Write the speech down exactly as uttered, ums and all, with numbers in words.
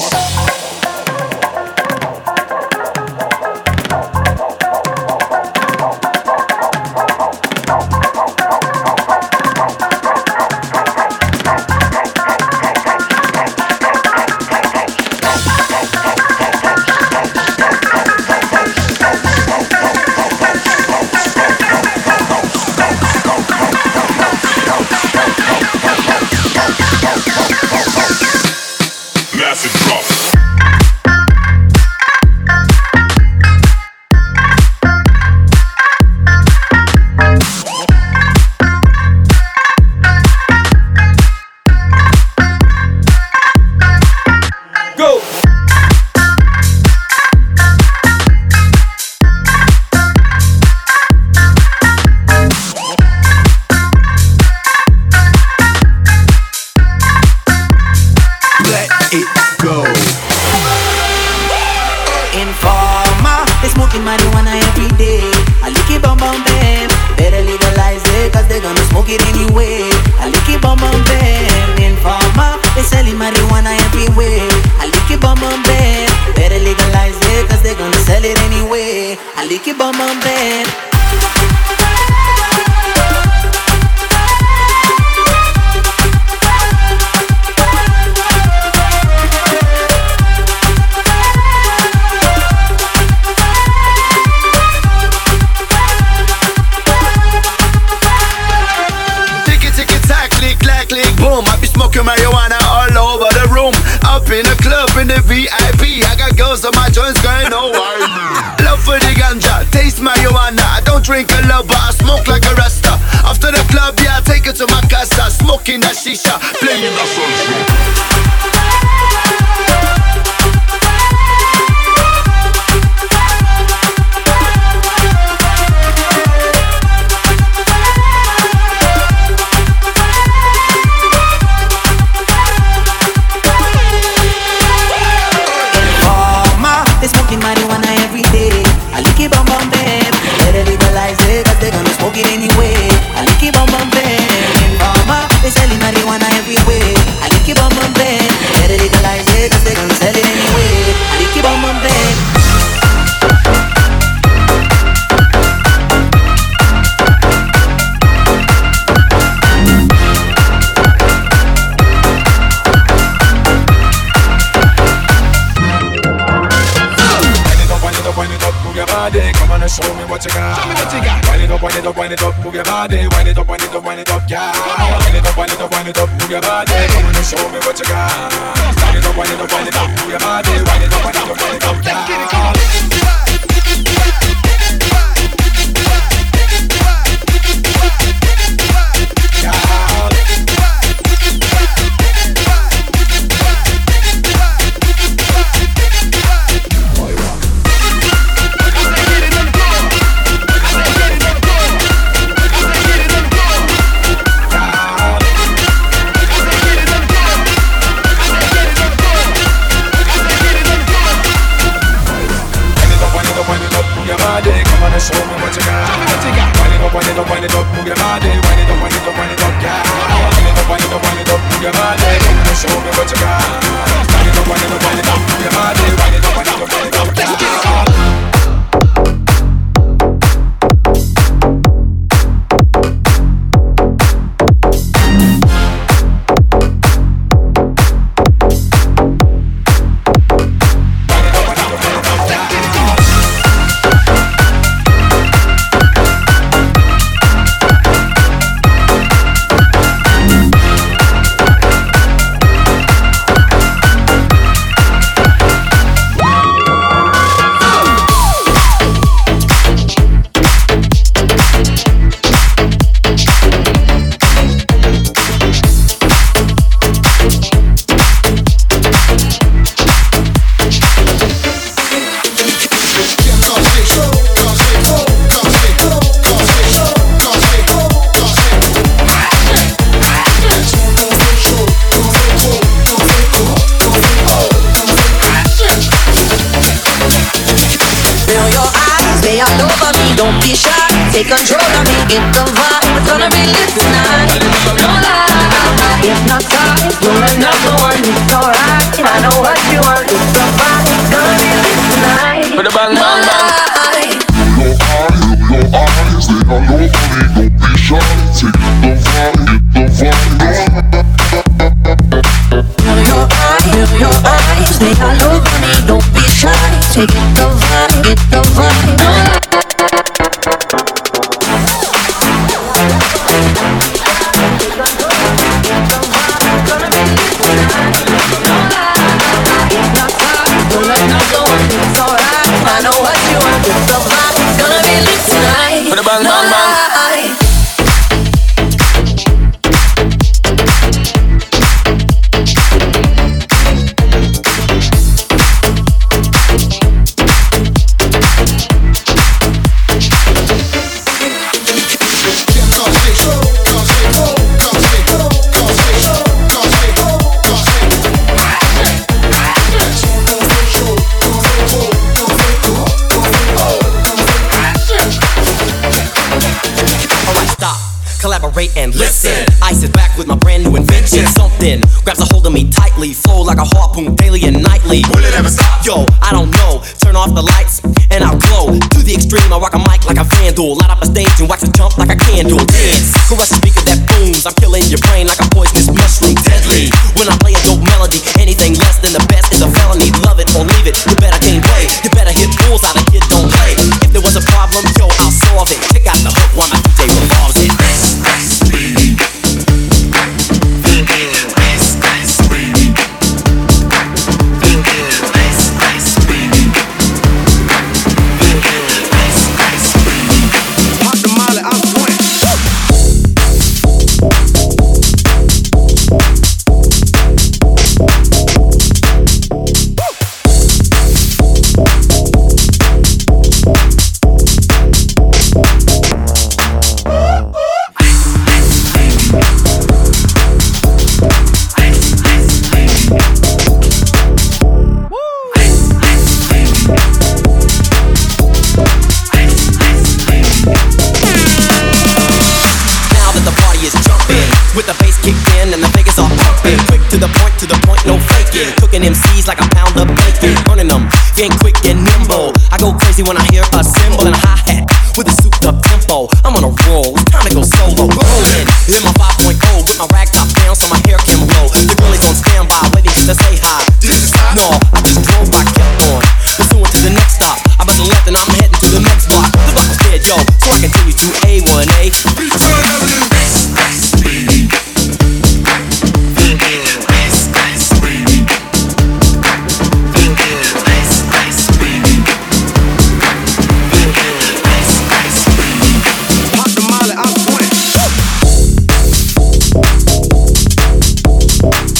Don't be shy, take control of me, get the vibe. It's gonna be lit tonight. No lie, if not time, you're another one. It's alright, I know what you want. with a bang, bang, bang. Your eyes, your eyes, they are your money. Don't be shy, take the vibe, get the vibe. Your eyes, your eyes, they are your money. Don't be shy, take the vibe, get the vibe. With a bang, bang, bang. Collaborate and listen. I sit back with my brand new invention. Something grabs a hold of me tightly, flow like a harpoon daily and nightly. Will it ever stop? Yo, I don't know. Turn off the lights and I'll glow to the extreme. I rock a mic like a vandal, light up a stage and watch it jump like a candle. Dance, crush a speaker that booms. I'm killing your brain like a poisonous mushroom, deadly. When I play a dope melody, anything less than the best is a felony. Love it or leave it. You better gain weight. You better hit fools out of here, don't play. If there was a problem, yo, I'll solve it. Check out the hook while my D J revolves it. With the bass kicked in and the Vegas all pumping. Quick to the point, to the point, no faking. Cooking M Cs like a pound of bacon. Burning them, getting quick and nimble. I go crazy when I hear a cymbal and a hi-hat with a souped up tempo. I'm on a roll, it's time to go solo. Rolling, in my five point oh with my rag top down so my hair can roll. The girlies on standby, waiting to say hi. Did you stop? No, I just drove, I kept on. Pursuing to the next stop. I bust a left and I'm heading to the next block. The buckle's dead, yo, so I continue to A one A. We'll be right back.